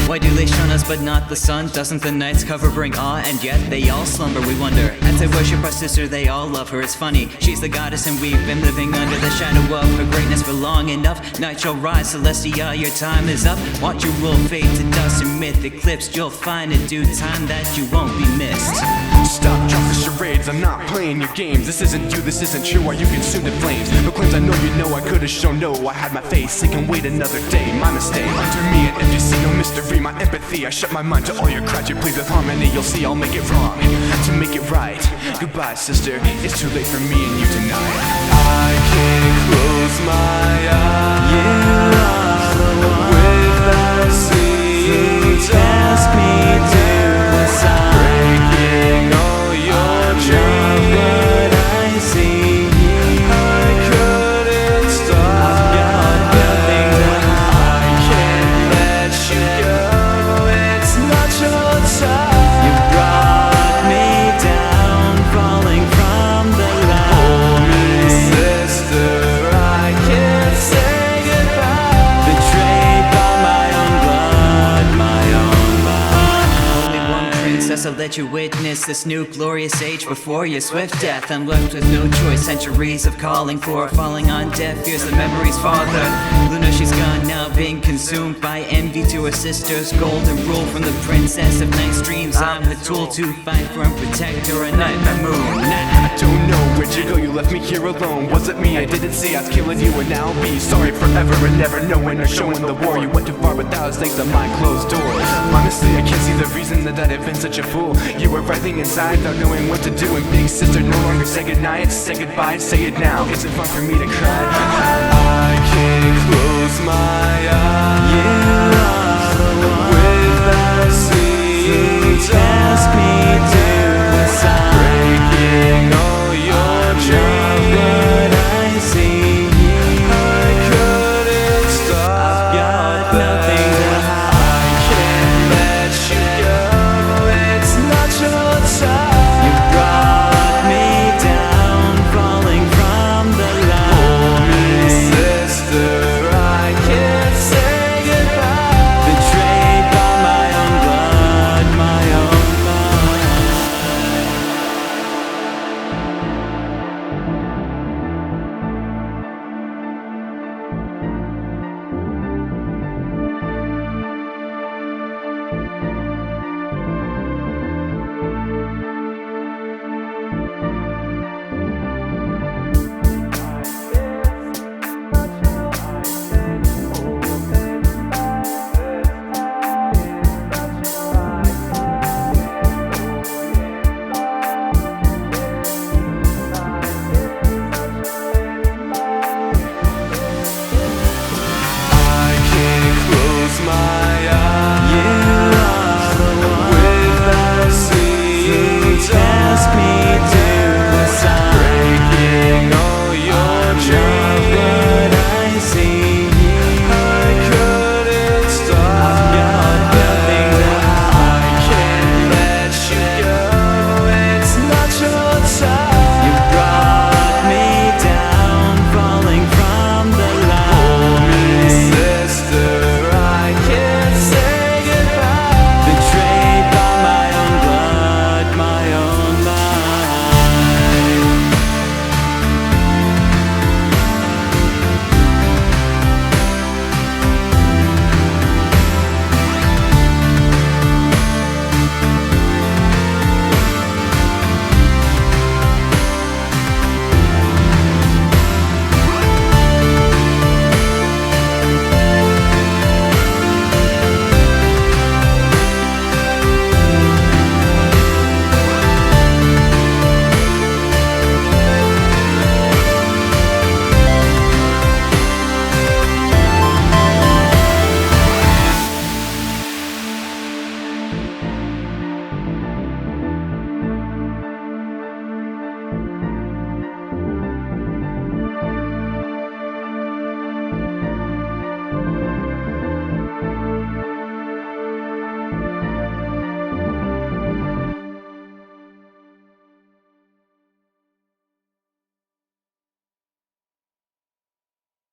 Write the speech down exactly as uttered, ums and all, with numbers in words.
Why do they shun us but not the sun? Doesn't the night's cover bring awe? And yet they all slumber, we wonder. As they worship our sister, they all love her. It's funny, she's the goddess and we've been living under the shadow of her greatness for long enough. Night shall rise, Celestia, your time is up. Watch your rule fade to dust and myth eclipsed. You'll find in due time that you won't be missed. Stop, drop the charades, I'm not playing your games. This isn't you, this isn't true, are you consumed in flames? No claims I know you know, I could've shown no. I had my face, I can wait another day, my mistake. Under me an empty sea, no mystery, my empathy. I shut my mind to all your cries, you please with harmony. You'll see I'll make it wrong, to make it right. Goodbye sister, it's too late for me and you tonight. I can't close my eyes, you are the one without seeing. Ask me to the side, breaking all your dreams, but I see I couldn't stop. I've got nothing to I can't let you go, it's not your time. You brought me down, falling from the Hold me, line. sister, I can't say goodbye. Betrayed by my own blood, my own blood. Only one princess, I'll let you witness this new glorious age before your swift death. I'm left with no choice, centuries of calling for, falling on deaf ears, the memories father. Luna, she's gone now, being consumed by envy to her sister's golden rule. From the princess of night's dreams, I'm the tool to fight for and protect her, a nightmare moon. I don't know where'd you go, you left me here alone. Was it me? I didn't see I was killing you and now I'll be sorry forever and never knowing or showing the war. You went too far but that was thanks to my closed doors. Honestly, I can't see the reason that I've been such a fool. You were writhing inside without knowing what to do, and big sister no longer say goodnight, say goodbye, say it now. Is it fun for me to cry?